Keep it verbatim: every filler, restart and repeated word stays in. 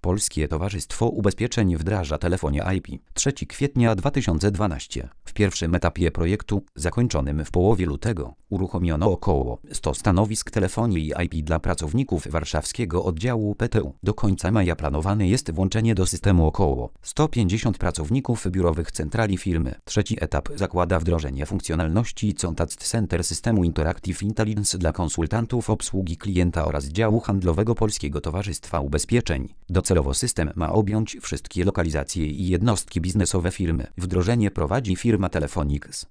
Polskie Towarzystwo Ubezpieczeń wdraża telefonie I P. trzeciego kwietnia dwa tysiące dwunastego. W pierwszym etapie projektu, zakończonym w połowie lutego, uruchomiono około stu stanowisk telefonii I P dla pracowników warszawskiego oddziału P T U. Do końca maja planowane jest włączenie do systemu około stu pięćdziesięciu pracowników biurowych centrali firmy. Trzeci etap zakłada wdrożenie funkcjonalności Contact Center systemu Interactive Intelligence dla konsultantów obsługi klienta oraz działu handlowego Polskiego Towarzystwa Ubezpieczeń. Docelowo system ma objąć wszystkie lokalizacje i jednostki biznesowe firmy. Wdrożenie prowadzi firma Telefonix.